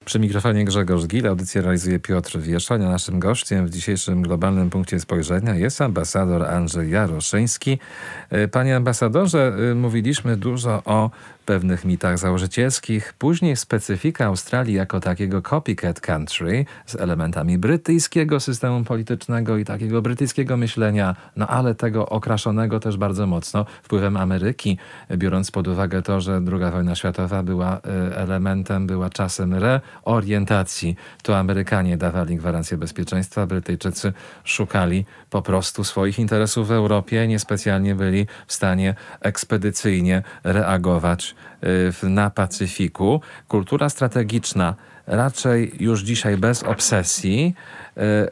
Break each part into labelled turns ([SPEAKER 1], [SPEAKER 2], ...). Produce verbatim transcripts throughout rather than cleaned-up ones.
[SPEAKER 1] Przy mikrofonie Grzegorz Gil, audycję realizuje Piotr Wieszoń, a naszym gościem w dzisiejszym globalnym punkcie spojrzenia jest ambasador Andrzej Jaroszyński. Panie ambasadorze, mówiliśmy dużo o pewnych mitach założycielskich, później specyfika Australii jako takiego copycat country z elementami brytyjskiego systemu politycznego i takiego brytyjskiego myślenia, no ale tego okraszonego też bardzo mocno wpływem Ameryki, biorąc pod uwagę to, że druga wojna światowa była elementem, była czasem reorientacji. To Amerykanie dawali gwarancję bezpieczeństwa, Brytyjczycy szukali po prostu swoich interesów w Europie, niespecjalnie byli w stanie ekspedycyjnie reagować na Pacyfiku. Kultura strategiczna raczej już dzisiaj bez obsesji. E, e,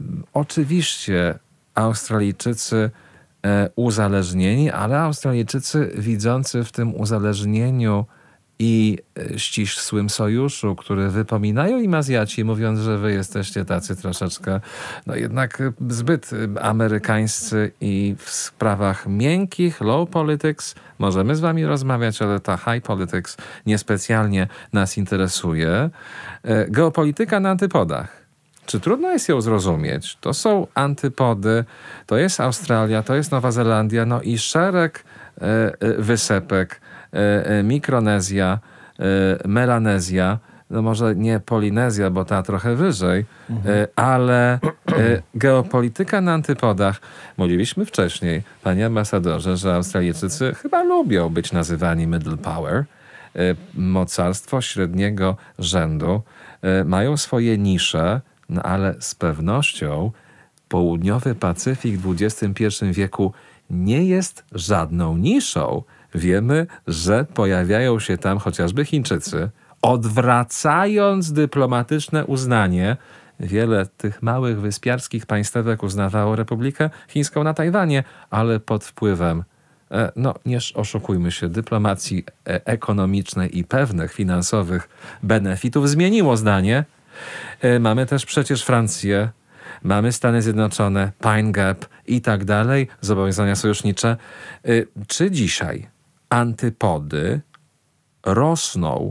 [SPEAKER 1] oczywiście Australijczycy e, uzależnieni, ale Australijczycy widzący w tym uzależnieniu i ścisłym sojuszu, który wypominają im Azjaci, mówiąc, że wy jesteście tacy troszeczkę, no jednak zbyt amerykańscy i w sprawach miękkich, low politics, możemy z wami rozmawiać, ale ta high politics niespecjalnie nas interesuje. Geopolityka na antypodach. Czy trudno jest ją zrozumieć? To są antypody, to jest Australia, to jest Nowa Zelandia, no i szereg wysepek, Mikronezja, Melanezja, no może nie Polinezja, bo ta trochę wyżej, mhm. ale geopolityka na antypodach. Mówiliśmy wcześniej, panie ambasadorze, że Australijczycy chyba lubią być nazywani middle power, mocarstwo średniego rzędu, mają swoje nisze, no ale z pewnością południowy Pacyfik w dwudziestym pierwszym wieku nie jest żadną niszą. Wiemy, że pojawiają się tam chociażby Chińczycy, odwracając dyplomatyczne uznanie. Wiele tych małych wyspiarskich państewek uznawało Republikę Chińską na Tajwanie, ale pod wpływem, no nie oszukujmy się, dyplomacji ekonomicznej i pewnych finansowych benefitów zmieniło zdanie. Mamy też przecież Francję, mamy Stany Zjednoczone, Pine Gap i tak dalej, zobowiązania sojusznicze. Czy dzisiaj antypody rosną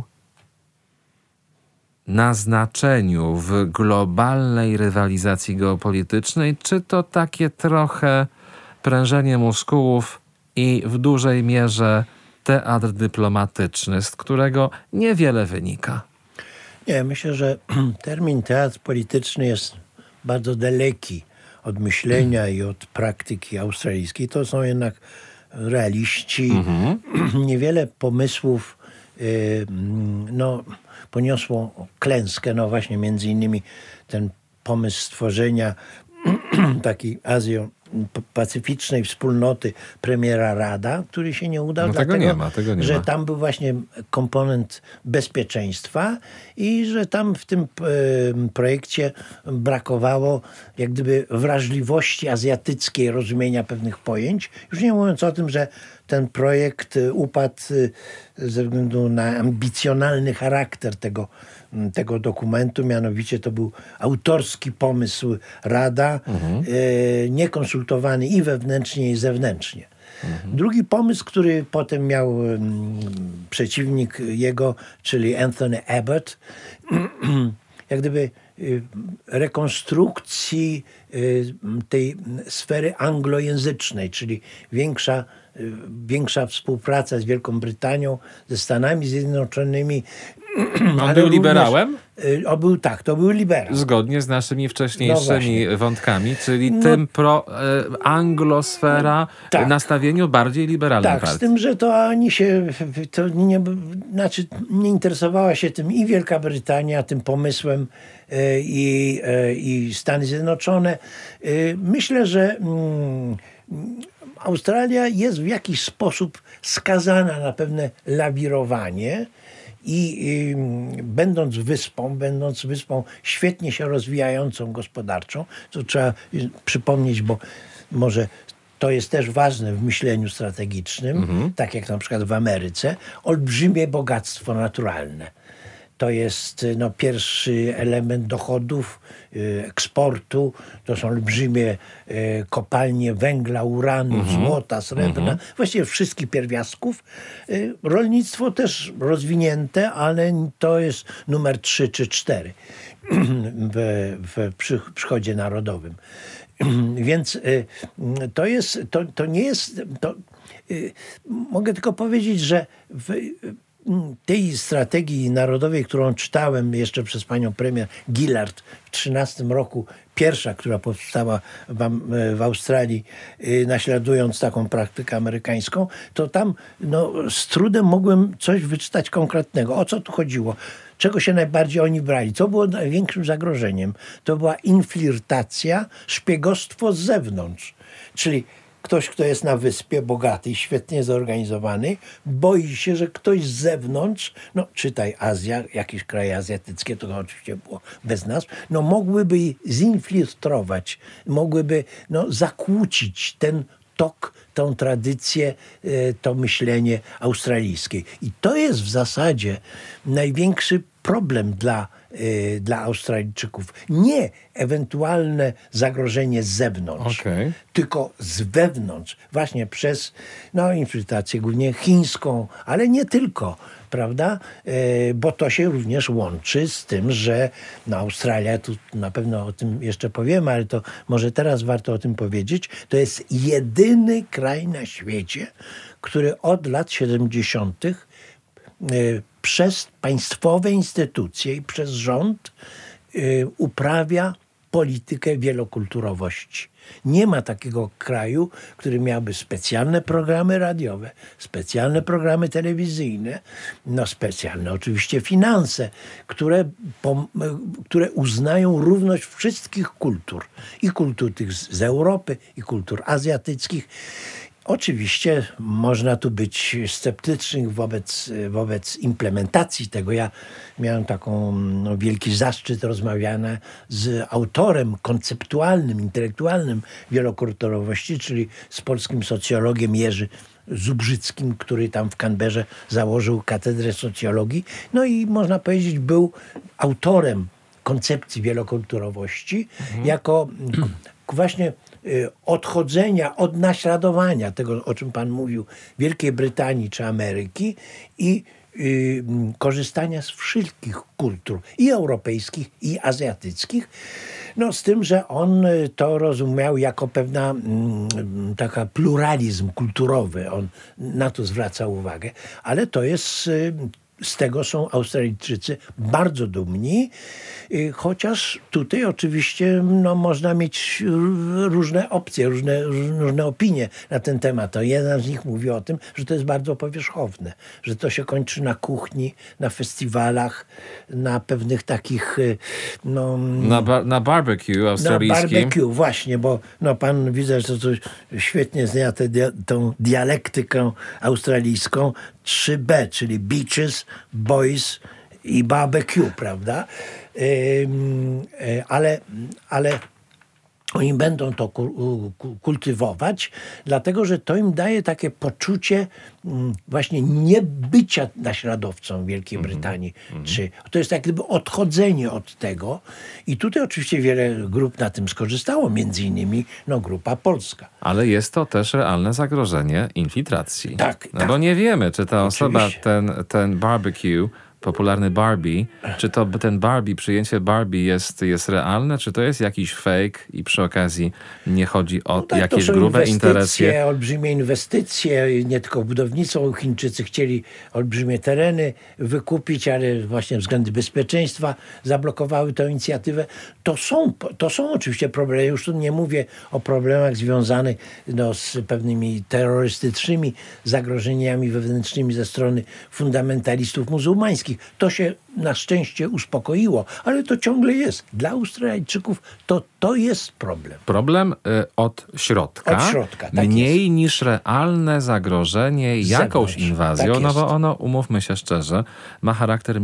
[SPEAKER 1] na znaczeniu w globalnej rywalizacji geopolitycznej, czy to takie trochę prężenie muskułów i w dużej mierze teatr dyplomatyczny, z którego niewiele wynika?
[SPEAKER 2] Nie, myślę, że termin teatr polityczny jest bardzo daleki od myślenia i od praktyki australijskiej. To są jednak realiści. Mhm. Niewiele pomysłów yy, no, poniosło klęskę. No właśnie między innymi ten pomysł stworzenia takiej azjo-pacyficznej wspólnoty premiera Rada, który się nie udał,
[SPEAKER 1] no
[SPEAKER 2] dlatego,
[SPEAKER 1] tego nie ma, tego nie
[SPEAKER 2] że
[SPEAKER 1] ma.
[SPEAKER 2] tam był właśnie komponent bezpieczeństwa i że tam w tym y, projekcie brakowało jak gdyby wrażliwości azjatyckiej rozumienia pewnych pojęć. Już nie mówiąc o tym, że ten projekt upadł ze względu na ambicjonalny charakter tego, tego dokumentu. Mianowicie to był autorski pomysł Rada, mhm. e, niekonsultowany i wewnętrznie, i zewnętrznie. Mhm. Drugi pomysł, który potem miał m, przeciwnik jego, czyli Anthony Abbott, jak gdyby rekonstrukcji tej sfery anglojęzycznej, czyli większa, większa współpraca z Wielką Brytanią, ze Stanami Zjednoczonymi.
[SPEAKER 1] On był liberałem?
[SPEAKER 2] On był, tak, to był liberał.
[SPEAKER 1] Zgodnie z naszymi wcześniejszymi no wątkami, czyli no, tym pro e, anglosfera tak, nastawieniu bardziej liberalnej
[SPEAKER 2] tak,
[SPEAKER 1] partii.
[SPEAKER 2] Z tym, że to ani się to nie, znaczy nie interesowała się tym i Wielka Brytania, tym pomysłem e, i, e, i Stany Zjednoczone. E, myślę, że mm, Australia jest w jakiś sposób skazana na pewne lawirowanie. I y, będąc wyspą, będąc wyspą świetnie się rozwijającą gospodarczą, to trzeba y, przypomnieć, bo może to jest też ważne w myśleniu strategicznym, mhm. tak jak na przykład w Ameryce, olbrzymie bogactwo naturalne. to jest no, pierwszy element dochodów, eksportu. To są olbrzymie kopalnie węgla, uranu, mm-hmm. złota, srebrna, mm-hmm. właściwie wszystkich pierwiastków. Rolnictwo też rozwinięte, ale to jest numer trzy czy cztery w, w przychodzie narodowym. Więc to jest, to, to nie jest, to, mogę tylko powiedzieć, że w tej strategii narodowej, którą czytałem jeszcze przez panią premier Gillard w trzynastym roku, pierwsza, która powstała w, w Australii, naśladując taką praktykę amerykańską, to tam no, z trudem mogłem coś wyczytać konkretnego. O co tu chodziło? Czego się najbardziej oni brali? Co było największym zagrożeniem? To była infiltracja, szpiegostwo z zewnątrz. Czyli ktoś, kto jest na wyspie, bogaty i świetnie zorganizowany, boi się, że ktoś z zewnątrz, no czytaj Azja, jakieś kraje azjatyckie, to oczywiście było bez nas, no mogłyby zinfiltrować, mogłyby no, zakłócić ten tok, tą tradycję, to myślenie australijskie. I to jest w zasadzie największy problem dla, dla Australijczyków. Nie ewentualne zagrożenie z zewnątrz, okay. tylko z wewnątrz. Właśnie przez no, infiltrację głównie chińską, ale nie tylko. Prawda? Bo to się również łączy z tym, że no Australia, tu na pewno o tym jeszcze powiemy, ale to może teraz warto o tym powiedzieć, to jest jedyny kraj na świecie, który od lat siedemdziesiątych przez państwowe instytucje i przez rząd uprawia politykę wielokulturowości. Nie ma takiego kraju, który miałby specjalne programy radiowe, specjalne programy telewizyjne, no specjalne oczywiście finanse, które, które uznają równość wszystkich kultur. I kultur tych z Europy, i kultur azjatyckich. Oczywiście można tu być sceptycznym wobec, wobec implementacji tego. Ja miałem taką no, wielki zaszczyt rozmawiania z autorem konceptualnym, intelektualnym wielokulturowości, czyli z polskim socjologiem Jerzy Zubrzyckim, który tam w Canberrze założył katedrę socjologii. No i można powiedzieć, był autorem koncepcji wielokulturowości mhm. jako właśnie odchodzenia od naśladowania tego, o czym pan mówił, Wielkiej Brytanii czy Ameryki i y, korzystania z wszystkich kultur, i europejskich, i azjatyckich. No z tym, że on to rozumiał jako pewna mm, taka pluralizm kulturowy. On na to zwraca uwagę. Ale to jest... Y, Z tego są Australijczycy bardzo dumni, chociaż tutaj oczywiście no, można mieć różne opcje, różne, różne opinie na ten temat. To jeden z nich mówi o tym, że to jest bardzo powierzchowne, że to się kończy na kuchni, na festiwalach, na pewnych takich... No,
[SPEAKER 1] na, ba- na barbecue australijskim.
[SPEAKER 2] Na barbecue, właśnie, bo no, pan widzę, że to świetnie zna tę tą dialektykę australijską. trzy B, czyli beaches, boys i barbecue, prawda? Yy, ale, ale oni będą to kultywować, dlatego że to im daje takie poczucie właśnie niebycia naśladowcą Wielkiej Brytanii. Mm-hmm. Czy, to jest jak gdyby odchodzenie od tego. I tutaj oczywiście wiele grup na tym skorzystało, między innymi no, grupa polska.
[SPEAKER 1] Ale jest to też realne zagrożenie infiltracji.
[SPEAKER 2] Tak,
[SPEAKER 1] no
[SPEAKER 2] tak.
[SPEAKER 1] Bo nie wiemy, czy ta osoba,
[SPEAKER 2] Oczywiście.
[SPEAKER 1] ten, ten barbecue, popularny Barbie, czy to ten Barbie, przyjęcie Barbie jest, jest realne, czy to jest jakiś fake i przy okazji nie chodzi o
[SPEAKER 2] no tak,
[SPEAKER 1] jakieś
[SPEAKER 2] to są
[SPEAKER 1] grube
[SPEAKER 2] inwestycje,
[SPEAKER 1] interesy?
[SPEAKER 2] olbrzymie inwestycje, nie tylko w budownictwo. Chińczycy chcieli olbrzymie tereny wykupić, ale właśnie względy bezpieczeństwa zablokowały tę inicjatywę. To są, to są oczywiście problemy. Już tu nie mówię o problemach związanych no, z pewnymi terrorystycznymi zagrożeniami wewnętrznymi ze strony fundamentalistów muzułmańskich. To się na szczęście uspokoiło, ale to ciągle jest. Dla Australijczyków to, to jest problem.
[SPEAKER 1] Problem y, od środka.
[SPEAKER 2] Od środka, tak
[SPEAKER 1] Mniej
[SPEAKER 2] jest.
[SPEAKER 1] niż realne zagrożenie
[SPEAKER 2] Z
[SPEAKER 1] jakąś
[SPEAKER 2] zewnątrz.
[SPEAKER 1] inwazją,
[SPEAKER 2] Tak
[SPEAKER 1] no
[SPEAKER 2] jest.
[SPEAKER 1] bo ono, umówmy się szczerze, ma charakter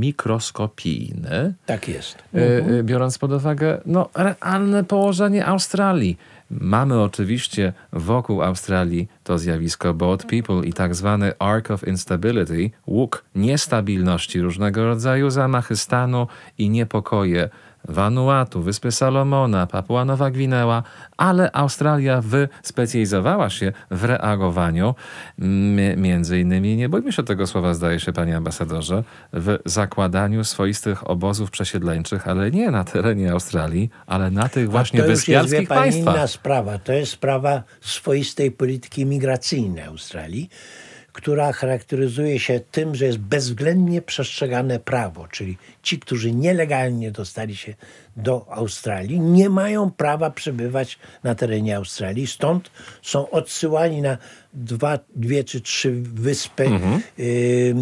[SPEAKER 1] mikroskopijny.
[SPEAKER 2] Tak jest.
[SPEAKER 1] Y, y, biorąc pod uwagę no, realne położenie Australii. Mamy oczywiście wokół Australii to zjawisko Boat People i tak zwany Arc of Instability, łuk niestabilności różnego rodzaju, zamachy stanu i niepokoje Vanuatu, Wyspy Salomona, Papua Nowa Gwinea, ale Australia wyspecjalizowała się w reagowaniu, m- między innymi, nie bójmy się tego słowa, zdaje się, panie ambasadorze, w zakładaniu swoistych obozów przesiedleńczych, ale nie na terenie Australii, ale na tych właśnie
[SPEAKER 2] to już jest, wie
[SPEAKER 1] wyspiarskich
[SPEAKER 2] pani,
[SPEAKER 1] państwach.
[SPEAKER 2] inna sprawa. To jest sprawa swoistej polityki migracyjnej Australii, która charakteryzuje się tym, że jest bezwzględnie przestrzegane prawo, czyli ci, którzy nielegalnie dostali się do Australii, nie mają prawa przebywać na terenie Australii, stąd są odsyłani na dwa, dwie czy trzy wyspy mhm. y,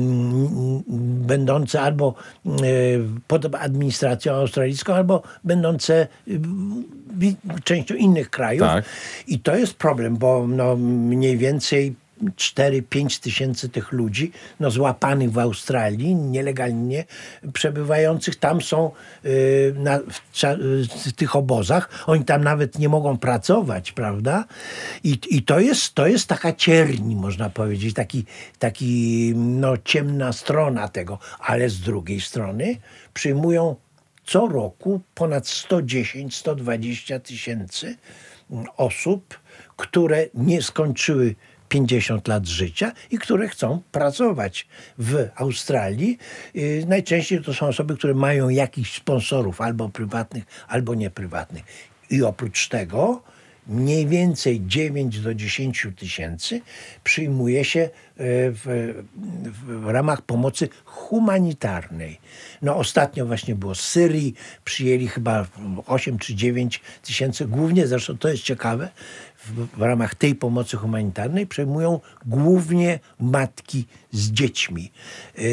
[SPEAKER 2] będące albo y, pod administracją australijską, albo będące y, częścią innych krajów.
[SPEAKER 1] Tak.
[SPEAKER 2] I to jest problem, bo no, mniej więcej cztery pięć tysięcy tych ludzi no, złapanych w Australii, nielegalnie przebywających. Tam są y, na, w, w tych obozach. Oni tam nawet nie mogą pracować, prawda? I, i to, jest, to jest taka cierń, można powiedzieć, taki, taki no, ciemna strona tego. Ale z drugiej strony przyjmują co roku ponad sto dziesięć sto dwadzieścia tysięcy osób, które nie skończyły pięćdziesiąt lat życia i które chcą pracować w Australii. Yy, najczęściej to są osoby, które mają jakichś sponsorów, albo prywatnych, albo nieprywatnych. I oprócz tego mniej więcej dziewięć do dziesięciu tysięcy przyjmuje się w, w, w ramach pomocy humanitarnej. No ostatnio właśnie było z Syrii, przyjęli chyba osiem czy dziewięć tysięcy, głównie, zresztą to jest ciekawe, w, w ramach tej pomocy humanitarnej przejmują głównie matki z dziećmi. Yy,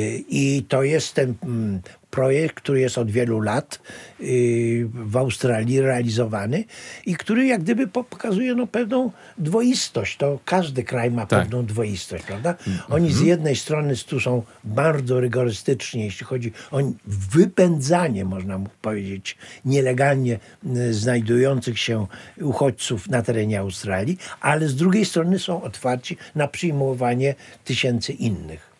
[SPEAKER 2] I to jest ten mm, projekt, który jest od wielu lat yy, w Australii realizowany i który jak gdyby pokazuje no, pewną dwoistość. To każdy kraj ma
[SPEAKER 1] tak.
[SPEAKER 2] pewną dwoistość, prawda? Oni z jednej strony tu są bardzo rygorystyczni, jeśli chodzi o wypędzanie, można powiedzieć, nielegalnie znajdujących się uchodźców na terenie Australii, ale z drugiej strony są otwarci na przyjmowanie tysięcy innych.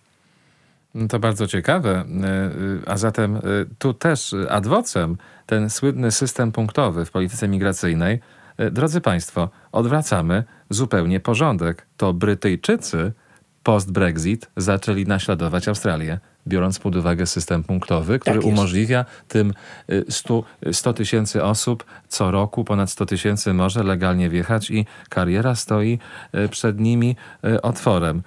[SPEAKER 1] To bardzo ciekawe. A zatem tu też ad vocem ten słynny system punktowy w polityce migracyjnej. Drodzy państwo, odwracamy zupełnie porządek. To Brytyjczycy post-Brexit zaczęli naśladować Australię, biorąc pod uwagę system punktowy, który
[SPEAKER 2] tak
[SPEAKER 1] umożliwia tym sto tysięcy osób co roku, ponad sto tysięcy może legalnie wjechać i kariera stoi przed nimi otworem.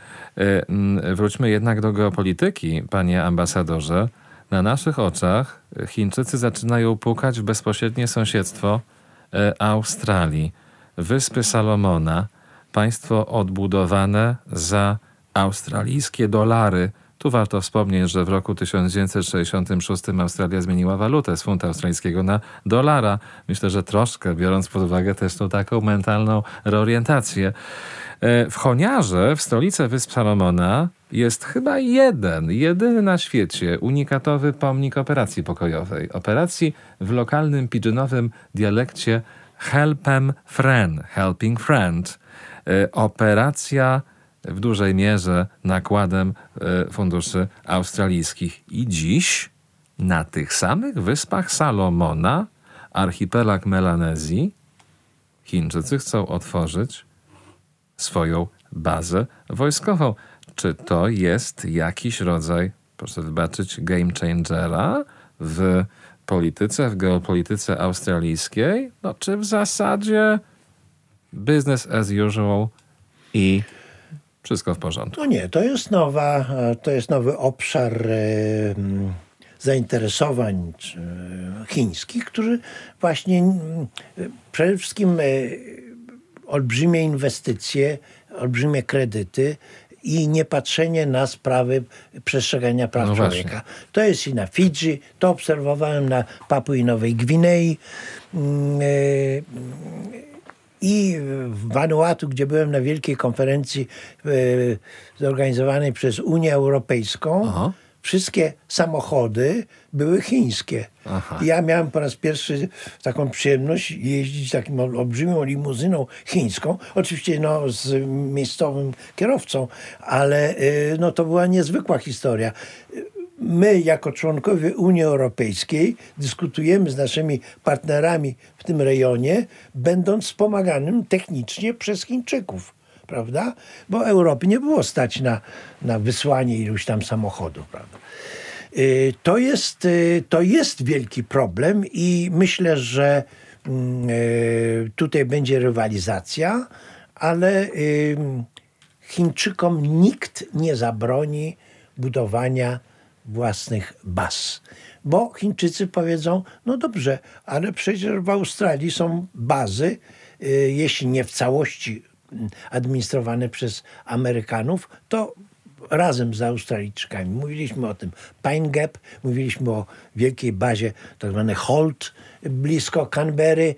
[SPEAKER 1] Wróćmy jednak do geopolityki, panie ambasadorze. Na naszych oczach Chińczycy zaczynają pukać w bezpośrednie sąsiedztwo Australii. Wyspy Salomona, państwo odbudowane za australijskie dolary. Tu warto wspomnieć, że w roku tysiąc dziewięćset sześćdziesiątym szóstym Australia zmieniła walutę z funta australijskiego na dolara. Myślę, że troszkę, biorąc pod uwagę też tą taką mentalną reorientację. W Honiarze, w stolicy Wysp Salomona, jest chyba jeden, jedyny na świecie unikatowy pomnik operacji pokojowej. Operacji w lokalnym pidżynowym dialekcie Helpem Friend, Helping Friend. Operacja w dużej mierze nakładem funduszy australijskich. I dziś na tych samych Wyspach Salomona, archipelag Melanezji, Chińczycy chcą otworzyć swoją bazę wojskową. Czy to jest jakiś rodzaj, proszę wybaczyć, game changera w polityce, w geopolityce australijskiej? No, czy w zasadzie business as usual i wszystko w porządku?
[SPEAKER 2] No nie, to jest nowa, to jest nowy obszar e, zainteresowań e, chińskich, który właśnie e, przede wszystkim e, olbrzymie inwestycje, olbrzymie kredyty i niepatrzenie na sprawy przestrzegania praw
[SPEAKER 1] no
[SPEAKER 2] człowieka.
[SPEAKER 1] Właśnie.
[SPEAKER 2] To jest i na Fidżi, to obserwowałem na Papui Nowej Gwinei i w Vanuatu, gdzie byłem na wielkiej konferencji zorganizowanej przez Unię Europejską.
[SPEAKER 1] Aha.
[SPEAKER 2] wszystkie samochody były chińskie.
[SPEAKER 1] Aha.
[SPEAKER 2] I ja miałem po raz pierwszy taką przyjemność jeździć takim olbrzymią limuzyną chińską. Oczywiście no, z miejscowym kierowcą, ale no, to była niezwykła historia. My, jako członkowie Unii Europejskiej, dyskutujemy z naszymi partnerami w tym rejonie, będąc wspomaganym technicznie przez Chińczyków, prawda? Bo Europy nie było stać na, na wysłanie iluś tam samochodów, prawda? To jest, to jest wielki problem i myślę, że tutaj będzie rywalizacja, ale Chińczykom nikt nie zabroni budowania własnych baz. Bo Chińczycy powiedzą, no dobrze, ale przecież w Australii są bazy, jeśli nie w całości administrowane przez Amerykanów, to razem z Australijczykami. Mówiliśmy o tym Pine Gap, mówiliśmy o wielkiej bazie tak zwanej Holt blisko Canberry.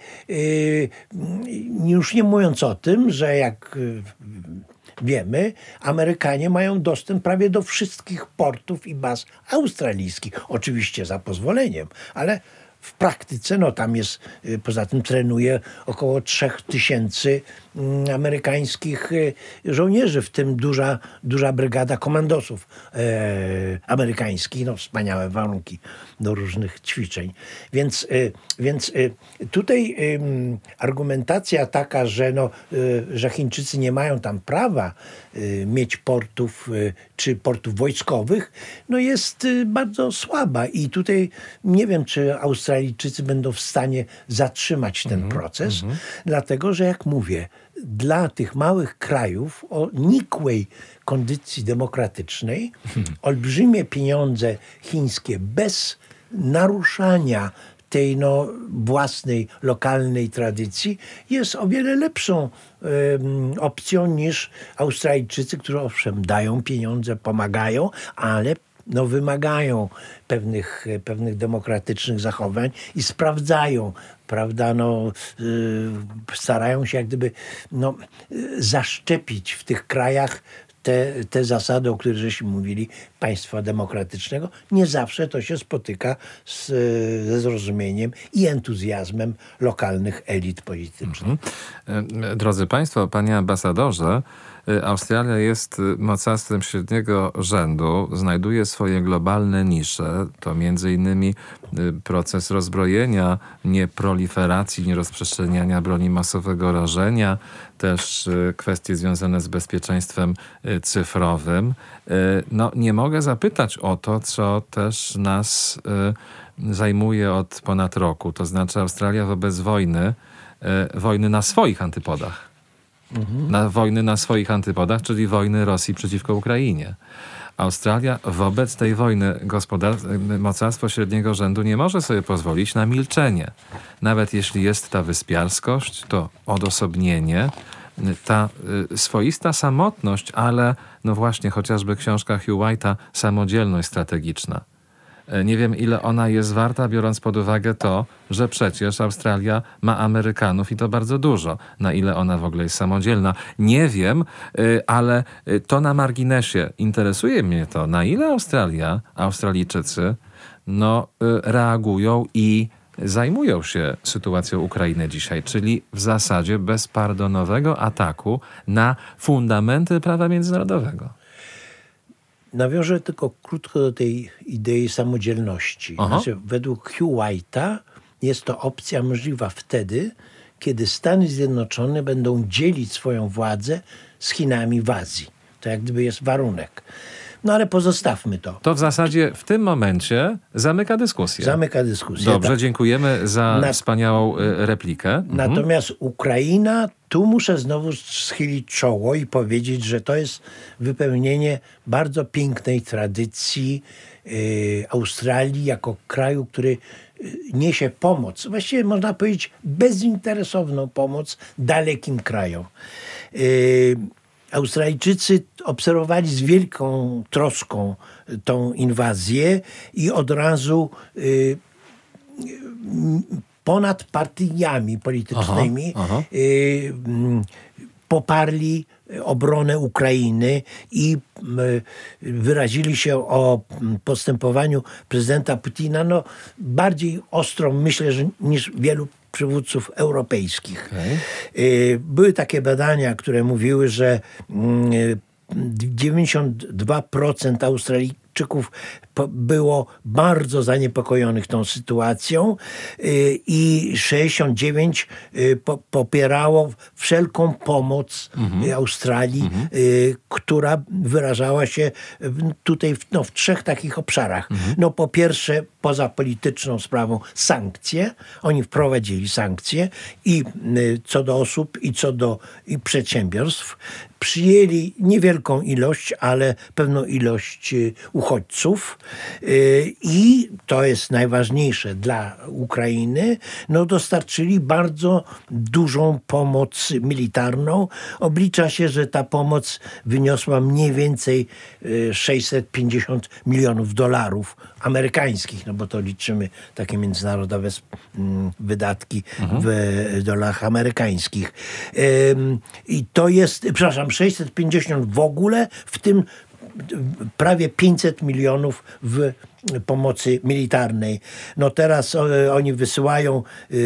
[SPEAKER 2] Już nie mówiąc o tym, że jak wiemy, Amerykanie mają dostęp prawie do wszystkich portów i baz australijskich. Oczywiście za pozwoleniem, ale w praktyce, no tam jest, poza tym trenuje około trzech tysięcy amerykańskich żołnierzy, w tym duża, duża brygada komandosów e, amerykańskich. No wspaniałe warunki do różnych ćwiczeń. Więc, e, więc e, tutaj e, argumentacja taka, że, no, e, że Chińczycy nie mają tam prawa e, mieć portów e, czy portów wojskowych, no jest e, bardzo słaba. I tutaj nie wiem, czy Australijczycy będą w stanie zatrzymać ten mm-hmm, proces, mm-hmm. dlatego, że jak mówię, dla tych małych krajów o nikłej kondycji demokratycznej olbrzymie pieniądze chińskie bez naruszania tej no, własnej, lokalnej tradycji jest o wiele lepszą um, opcją niż Australijczycy, którzy owszem dają pieniądze, pomagają, ale no, wymagają pewnych, pewnych demokratycznych zachowań i sprawdzają, prawda, no, yy, starają się jak gdyby no, yy, zaszczepić w tych krajach te, te zasady, o których żeśmy mówili, państwa demokratycznego. Nie zawsze to się spotyka z, ze zrozumieniem i entuzjazmem lokalnych elit politycznych.
[SPEAKER 1] Mhm. Drodzy Państwo, Panie Ambasadorze, Australia jest mocarstwem średniego rzędu, znajduje swoje globalne nisze. To między innymi proces rozbrojenia, nieproliferacji, nierozprzestrzeniania broni masowego rażenia, też kwestie związane z bezpieczeństwem cyfrowym. No, nie mogę zapytać o to, co też nas zajmuje od ponad roku. To znaczy Australia wobec wojny, wojny na swoich antypodach. Mhm. Na wojny na swoich antypodach, czyli wojny Rosji przeciwko Ukrainie. Australia wobec tej wojny gospodar- mocarstwo średniego rzędu nie może sobie pozwolić na milczenie. Nawet jeśli jest ta wyspiarskość, to odosobnienie, ta y, swoista samotność, ale no właśnie chociażby książka Hugh White'a Samodzielność strategiczna. Nie wiem, ile ona jest warta, biorąc pod uwagę to, że przecież Australia ma Amerykanów i to bardzo dużo. Na ile ona w ogóle jest samodzielna, nie wiem, ale to na marginesie. Interesuje mnie to, na ile Australia, Australijczycy no, reagują i zajmują się sytuacją Ukrainy dzisiaj, czyli w zasadzie bezpardonowego ataku na fundamenty prawa międzynarodowego.
[SPEAKER 2] Nawiążę tylko krótko do tej idei samodzielności. Znaczy, według Hugh White'a jest to opcja możliwa wtedy, kiedy Stany Zjednoczone będą dzielić swoją władzę z Chinami w Azji. To jak gdyby jest warunek. No ale pozostawmy to.
[SPEAKER 1] To w zasadzie w tym momencie zamyka dyskusję.
[SPEAKER 2] Zamyka dyskusję.
[SPEAKER 1] Dobrze,
[SPEAKER 2] tak.
[SPEAKER 1] Dziękujemy za Na... wspaniałą y, replikę.
[SPEAKER 2] Natomiast mhm. Ukraina, tu muszę znowu schylić czoło i powiedzieć, że to jest wypełnienie bardzo pięknej tradycji y, Australii jako kraju, który y, niesie pomoc. Właściwie można powiedzieć bezinteresowną pomoc dalekim krajom. Y, Australijczycy obserwowali z wielką troską tą inwazję i od razu y, ponad partiami politycznymi aha, aha. Y, poparli obronę Ukrainy i wyrazili się o postępowaniu prezydenta Putina no, bardziej ostro, myślę, że niż wielu przywódców europejskich. Okay. Były takie badania, które mówiły, że dziewięćdziesiąt dwa procent Australijczyków było bardzo zaniepokojonych tą sytuacją i sześćdziesiąt dziewięć procent popierało wszelką pomoc mhm. Australii, mhm. która wyrażała się tutaj w, no, w trzech takich obszarach. Mhm. No po pierwsze, poza polityczną sprawą sankcje. Oni wprowadzili sankcje i co do osób, i co do i przedsiębiorstw. Przyjęli niewielką ilość, ale pewną ilość uchodźców i to jest najważniejsze dla Ukrainy, no dostarczyli bardzo dużą pomoc militarną. Oblicza się, że ta pomoc wyniosła mniej więcej sześćset pięćdziesiąt milionów dolarów amerykańskich, no bo to liczymy takie międzynarodowe wydatki mhm. w dolarach amerykańskich. I to jest, przepraszam, sześćset pięćdziesiąt w ogóle, w tym prawie pięćset milionów w pomocy militarnej. No teraz o, oni wysyłają y,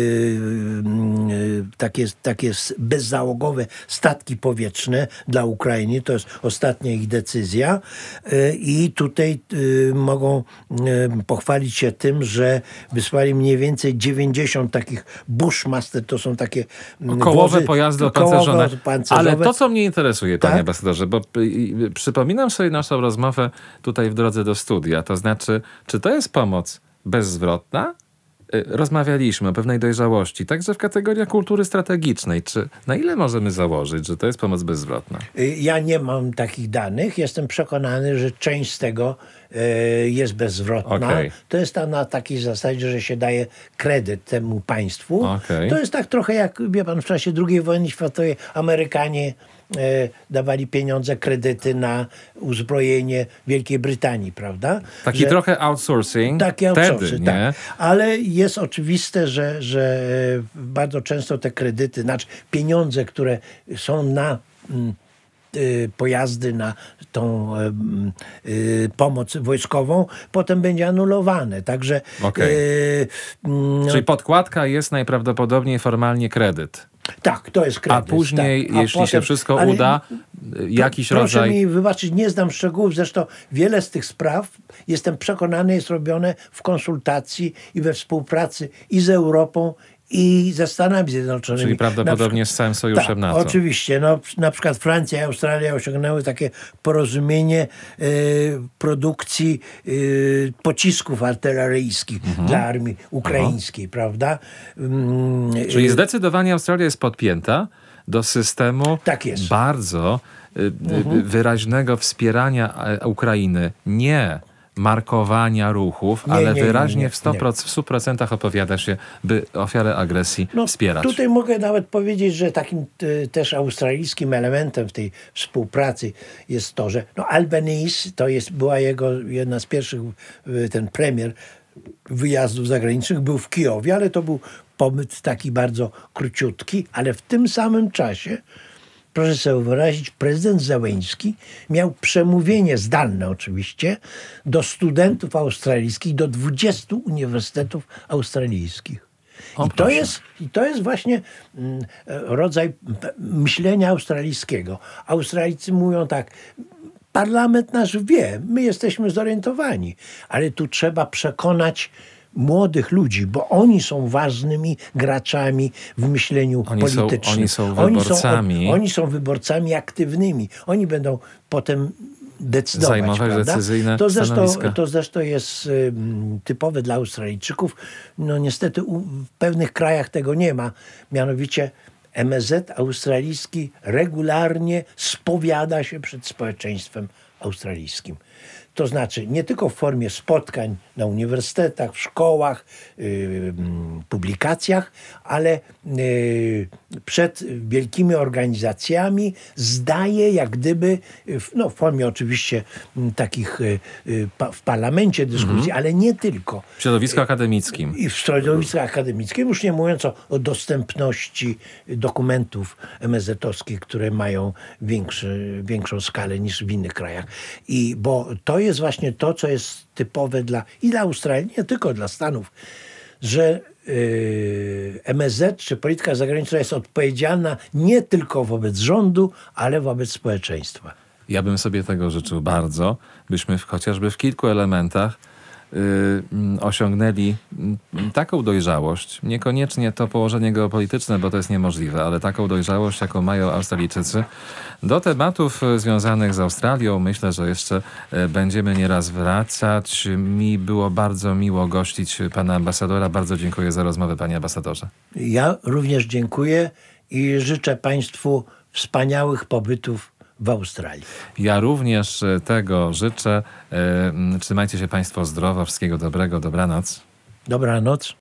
[SPEAKER 2] y, takie, takie bezzałogowe statki powietrzne dla Ukrainy. To jest ostatnia ich decyzja. Y, I tutaj y, mogą y, pochwalić się tym, że wysłali mniej więcej dziewięćdziesiąt takich Bushmaster, to są takie
[SPEAKER 1] kołowe
[SPEAKER 2] wozy,
[SPEAKER 1] pojazdy opancerzone.
[SPEAKER 2] pancerzowe.
[SPEAKER 1] Ale to, co mnie interesuje, panie
[SPEAKER 2] tak?
[SPEAKER 1] ambasadorze, bo y, y, przypominam sobie naszą rozmowę tutaj w drodze do studia, to znaczy, czy to jest pomoc bezzwrotna? Rozmawialiśmy o pewnej dojrzałości, także w kategoriach kultury strategicznej. Czy na ile możemy założyć, że to jest pomoc bezzwrotna?
[SPEAKER 2] Ja nie mam takich danych. Jestem przekonany, że część z tego y, jest bezzwrotna. Okay. To jest ta, na takiej zasadzie, że się daje kredyt temu państwu. Okay. To jest tak trochę jak, wie pan, w czasie drugiej wojny światowej Amerykanie E, dawali pieniądze, kredyty na uzbrojenie Wielkiej Brytanii, prawda?
[SPEAKER 1] Taki
[SPEAKER 2] że,
[SPEAKER 1] trochę outsourcing.
[SPEAKER 2] Taki outsourcing,
[SPEAKER 1] wtedy,
[SPEAKER 2] tak.
[SPEAKER 1] Nie?
[SPEAKER 2] Ale jest oczywiste, że, że bardzo często te kredyty, znaczy pieniądze, które są na mm, y, pojazdy, na tą y, y, pomoc wojskową, potem będzie anulowane. Także
[SPEAKER 1] okay. y, y, Czyli podkładka jest najprawdopodobniej formalnie kredyt.
[SPEAKER 2] Tak, to jest kredyt.
[SPEAKER 1] A później,
[SPEAKER 2] tak. A
[SPEAKER 1] jeśli
[SPEAKER 2] potem,
[SPEAKER 1] się wszystko
[SPEAKER 2] ale,
[SPEAKER 1] uda, jakiś
[SPEAKER 2] proszę
[SPEAKER 1] rodzaj...
[SPEAKER 2] Proszę mi wybaczyć, nie znam szczegółów. Zresztą wiele z tych spraw, jestem przekonany, jest robione w konsultacji i we współpracy i z Europą, i ze Stanami Zjednoczonymi.
[SPEAKER 1] Czyli prawdopodobnie
[SPEAKER 2] przykład,
[SPEAKER 1] z całym sojuszem
[SPEAKER 2] tak,
[SPEAKER 1] NATO.
[SPEAKER 2] Oczywiście. No, na przykład Francja i Australia osiągnęły takie porozumienie y, produkcji y, pocisków artyleryjskich mhm. dla armii ukraińskiej, mhm. prawda? Mm,
[SPEAKER 1] Czyli y, zdecydowanie Australia jest podpięta do systemu
[SPEAKER 2] tak jest.
[SPEAKER 1] bardzo y, mhm. wyraźnego wspierania Ukrainy. Nie markowania ruchów, nie, ale nie, wyraźnie nie, nie, w sto procent, w stu procentach opowiada się, by ofiarę agresji no, wspierać.
[SPEAKER 2] Tutaj mogę nawet powiedzieć, że takim y, też australijskim elementem w tej współpracy jest to, że no Albanese to jest, była jego jedna z pierwszych, y, ten premier wyjazdów zagranicznych, był w Kijowie, ale to był pobyt taki bardzo króciutki, ale w tym samym czasie, proszę sobie wyobrazić, prezydent Zełenski miał przemówienie zdalne oczywiście do studentów australijskich, do dwudziestu uniwersytetów australijskich.
[SPEAKER 1] O,
[SPEAKER 2] I, to jest, I to jest właśnie mm, rodzaj myślenia australijskiego. Australijcy mówią tak, parlament nasz wie, my jesteśmy zorientowani, ale tu trzeba przekonać młodych ludzi, bo oni są ważnymi graczami w myśleniu
[SPEAKER 1] oni
[SPEAKER 2] politycznym.
[SPEAKER 1] Są, oni są wyborcami.
[SPEAKER 2] Oni są, oni są wyborcami aktywnymi. Oni będą potem decydować.
[SPEAKER 1] Zajmować
[SPEAKER 2] prawda?
[SPEAKER 1] decyzyjne
[SPEAKER 2] to zresztą,
[SPEAKER 1] stanowiska.
[SPEAKER 2] to zresztą jest y, typowe dla Australijczyków. No niestety u, w pewnych krajach tego nie ma. Mianowicie M S Z australijski regularnie spowiada się przed społeczeństwem australijskim. To znaczy nie tylko w formie spotkań na uniwersytetach, w szkołach, yy, publikacjach, ale yy, przed wielkimi organizacjami zdaje jak gdyby, w, no, w formie oczywiście m, takich yy, pa, w parlamencie dyskusji, ale nie tylko.
[SPEAKER 1] W środowisku akademickim.
[SPEAKER 2] I w środowisku akademickim, już nie mówiąc o, o dostępności dokumentów em es zetowskich, które mają większy, większą skalę niż w innych krajach. I bo to jest właśnie to, co jest typowe dla i dla Australii, nie tylko dla Stanów, że yy, em es zet czy polityka zagraniczna jest odpowiedzialna nie tylko wobec rządu, ale wobec społeczeństwa.
[SPEAKER 1] Ja bym sobie tego życzył bardzo, byśmy w, chociażby w kilku elementach Yy, osiągnęli yy, taką dojrzałość, niekoniecznie to położenie geopolityczne, bo to jest niemożliwe, ale taką dojrzałość, jaką mają Australijczycy do tematów yy, związanych z Australią. Myślę, że jeszcze yy, będziemy nieraz wracać. Mi było bardzo miło gościć pana ambasadora. Bardzo dziękuję za rozmowę, panie ambasadorze.
[SPEAKER 2] Ja również dziękuję i życzę państwu wspaniałych pobytów w Australii.
[SPEAKER 1] Ja również tego życzę. Trzymajcie się państwo zdrowo. Wszystkiego dobrego. Dobranoc.
[SPEAKER 2] Dobranoc.